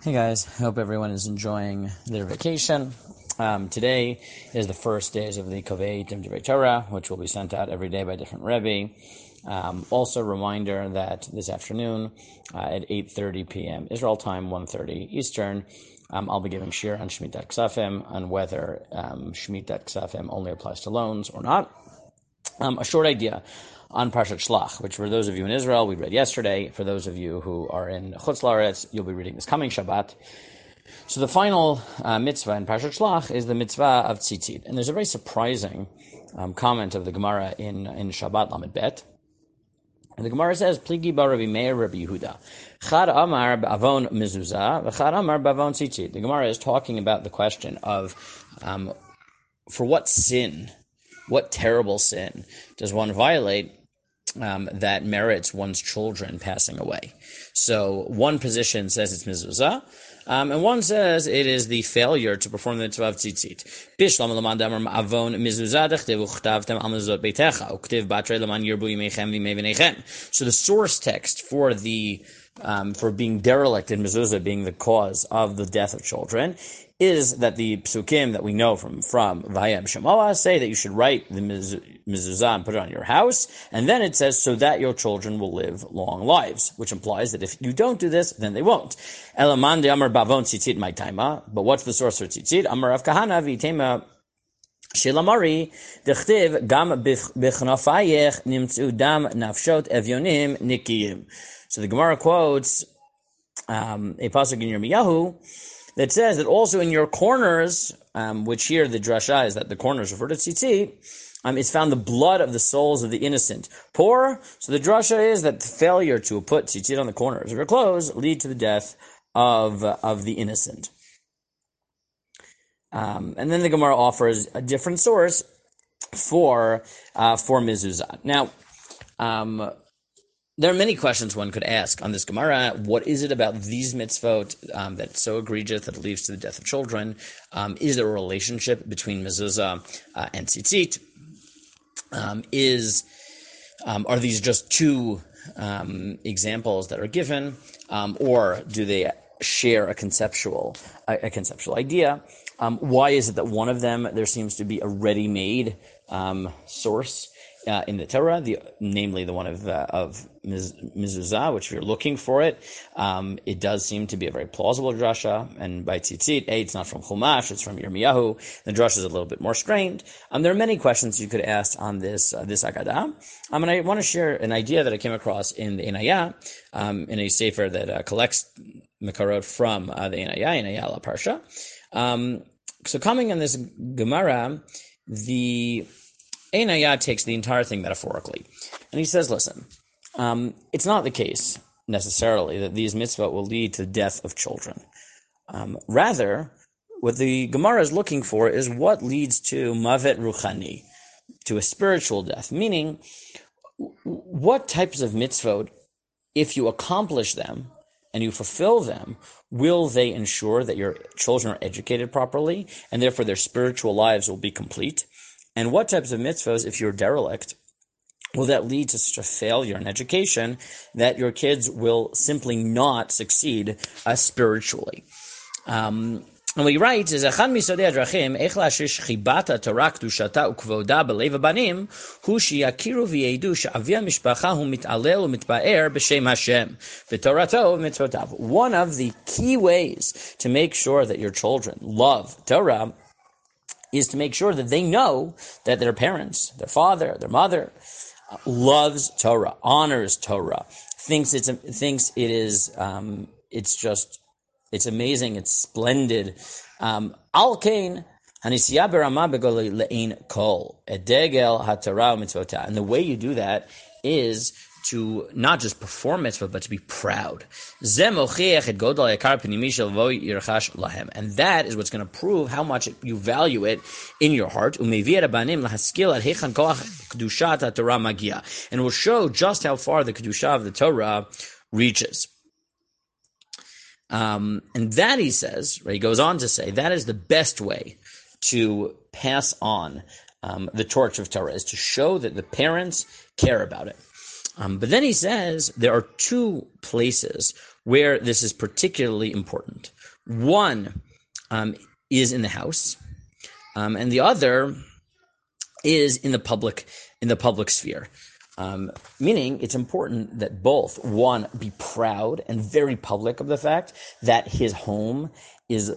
Hey guys, hope everyone is enjoying their vacation. Today is the first days of the Kovei Tim Divrei Torah, which will be sent out every day by different Rebbe. Also, reminder that this afternoon at 8:30 p.m. Israel time, 1:30 Eastern, I'll be giving shir on Shmitat Ksafim, on whether Shmitat Ksafim only applies to loans or not. A short idea on Parshat Shlach, which for those of you in Israel, we read yesterday. For those of you who are in Chutz La'aretz, you'll be reading this coming Shabbat. So the final mitzvah in Parshat Shlach is the mitzvah of tzitzit. And there's a very surprising comment of the Gemara in Shabbat Lamed Bet. And the Gemara says, Pligi bar Rabbi Meir Rabbi Yehuda. Chad amar b'avon mezuzah, v'chad amar b'avon tzitzit. The Gemara is talking about the question of for what sin, what terrible sin does one violate that merits one's children passing away? So one position says it's mezuzah, and one says it is the failure to perform the mitzvah of tzitzit. So the source text for the for being derelict in mezuzah being the cause of the death of children is that the psukim that we know from Vayam Shemoah say that you should write the mezuzah and put it on your house, and then it says so that your children will live long lives, which implies that if you don't do this, then they won't. Elaman de Amar Bavon Tzitzit my taima, but what's the source for tzitzit? Amar Rav Kahana v'itema Shilamari dechtiv gam b'chnafayech nimtzu dam nafshot evyonim nikiyim. So the Gemara quotes a pasuk in Yirmiyahu that says that also in your corners, which here the drasha is that the corners refer to tzitzit, is found the blood of the souls of the innocent poor. So the drasha is that the failure to put tzitzit on the corners of your clothes lead to the death of the innocent. And then the Gemara offers a different source for mezuzah. Now, there are many questions one could ask on this Gemara. What is it about these mitzvot that's so egregious that it leads to the death of children? Is there a relationship between mezuzah and tzitzit? Are these just two examples that are given, or do they share a conceptual idea? Why is it that one of them there seems to be a ready-made source in the Torah, namely the one of mezuzah, which if you're looking for it, it does seem to be a very plausible drasha. And by tzitzit, it's not from Chumash, it's from Yirmiyahu. The drasha is a little bit more strained. There are many questions you could ask on this Agadah. And I want to share an idea that I came across in the Enaya, in a sefer that collects Mekarot from the Enaya La Parsha. So coming in this Gemara, the Einayah takes the entire thing metaphorically. And he says, listen, it's not the case necessarily that these mitzvot will lead to the death of children. Rather, what the Gemara is looking for is what leads to mavet ruchani, to a spiritual death, meaning what types of mitzvot, if you accomplish them and you fulfill them, will they ensure that your children are educated properly and therefore their spiritual lives will be complete? And what types of mitzvahs, if you're derelict, will that lead to such a failure in education that your kids will simply not succeed spiritually? And what he writes is, "Echan misodei hadrachim, eich la'ashish chibata Torah kedushata ukvoda b'leiv habanim, hu sheyakiru v'yeidu she'avi ha'mishpacha hu mit'alel u'mitba'er b'shem Hashem, v'torato v'mitzvotav." One of the key ways to make sure that your children love Torah is to make sure that they know that their parents, their father, their mother, loves Torah, honors Torah, thinks it's amazing, it's splendid. Al kain hanisiya berama begoli le'in kol edegel haTorah mitzvotah. And the way you do that is to not just perform mitzvah, but to be proud. And that is what's going to prove how much you value it in your heart. And it will show just how far the kedusha of the Torah reaches. And that, he says, he goes on to say, that is the best way to pass on the torch of Torah, is to show that the parents care about it. But then he says there are two places where this is particularly important. One is in the house, and the other is in the public sphere. Meaning it's important that both, one, be proud and very public of the fact that his home is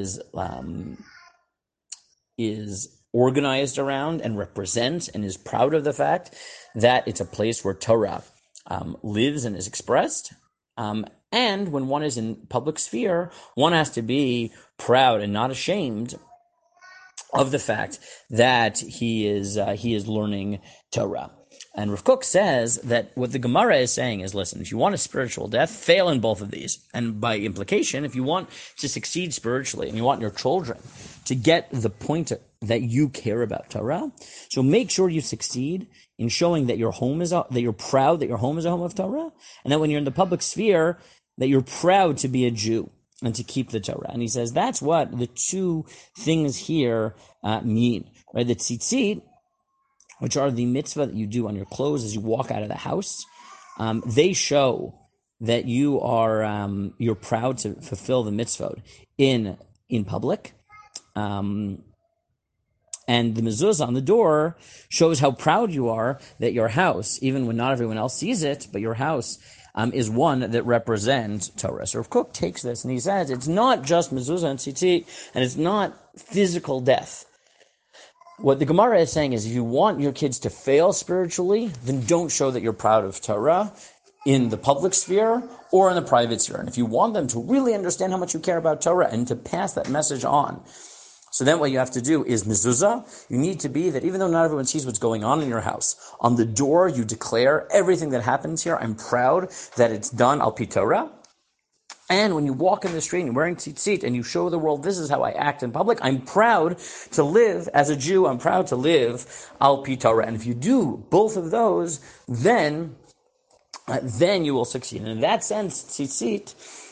organized around and represents and is proud of the fact that it's a place where Torah lives and is expressed. And when one is in public sphere, one has to be proud and not ashamed of the fact that he is learning Torah. And Rav Kook says that what the Gemara is saying is, listen, if you want a spiritual death, fail in both of these. And by implication, if you want to succeed spiritually and you want your children to get the point that you care about Torah, so make sure you succeed in showing that your home is that you're proud that your home is a home of Torah, and that when you're in the public sphere, that you're proud to be a Jew and to keep the Torah. And he says that's what the two things here mean, right? The tzitzit, which are the mitzvah that you do on your clothes as you walk out of the house, they show that you are you're proud to fulfill the mitzvah in public. And the mezuzah on the door shows how proud you are that your house, even when not everyone else sees it, but your house is one that represents Torah. So Rav Kook takes this and he says it's not just mezuzah and tzitzit, and it's not physical death. What the Gemara is saying is if you want your kids to fail spiritually, then don't show that you're proud of Torah in the public sphere or in the private sphere. And if you want them to really understand how much you care about Torah and to pass that message on, so then what you have to do is mezuzah. You need to be that even though not everyone sees what's going on in your house, on the door you declare everything that happens here, I'm proud that it's done al pi Torah. And when you walk in the street and you're wearing tzitzit and you show the world, this is how I act in public, I'm proud to live as a Jew, I'm proud to live al pi Torah. And if you do both of those, then you will succeed. And in that sense, tzitzit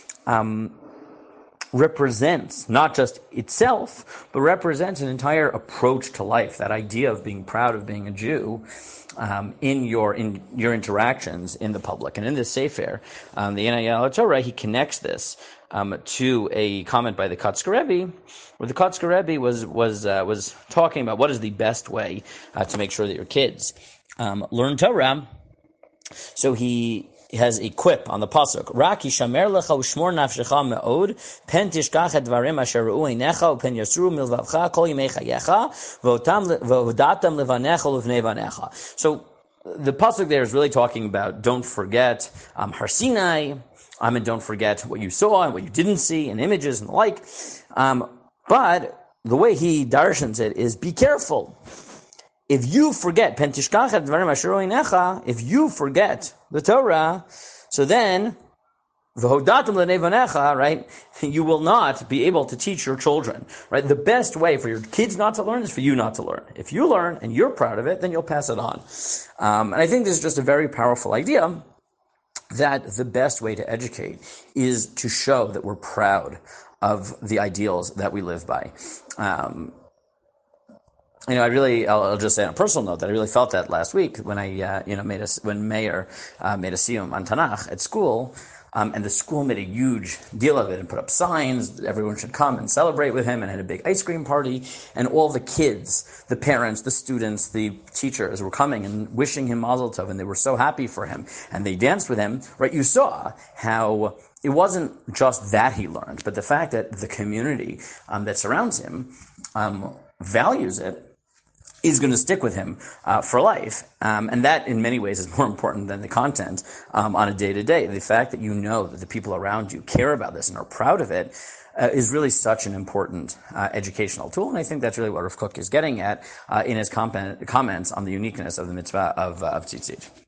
represents not just itself, but represents an entire approach to life, that idea of being proud of being a Jew, in your interactions in the public. And in this Sefer, the Inayah Torah, he connects this to a comment by the Kotzker Rebbe, where the Kotzker Rebbe was talking about what is the best way to make sure that your kids learn Torah. So he has a quip on the pasuk. Rak yishamer lecha u'shmor nafshecha me'od, pen tishkach et dvarim asher re'u einecha, u'pen yasru milvavcha kol yimei chayecha, v'hodatam levanecha u'levnei vanecha. So the pasuk there is really talking about don't forget Har Sinai, and don't forget what you saw and what you didn't see, and images and the like. But the way he darshans it is be careful. If you forget, if you forget the Torah, so then, right, you will not be able to teach your children, right? The best way for your kids not to learn is for you not to learn. If you learn and you're proud of it, then you'll pass it on. And I think this is just a very powerful idea that the best way to educate is to show that we're proud of the ideals that we live by. I'll just say on a personal note that I really felt that last week when I, when Meir made a siyum on Tanakh at school, and the school made a huge deal of it and put up signs, everyone should come and celebrate with him, and had a big ice cream party, and all the kids, the parents, the students, the teachers were coming and wishing him Mazel Tov, and they were so happy for him, and they danced with him, right? You saw how it wasn't just that he learned, but the fact that the community that surrounds him values it, is going to stick with him for life. And that, in many ways, is more important than the content on a day-to-day. The fact that you know that the people around you care about this and are proud of it is really such an important educational tool. And I think that's really what Rav Kook is getting at in his comments on the uniqueness of the mitzvah of tzitzit.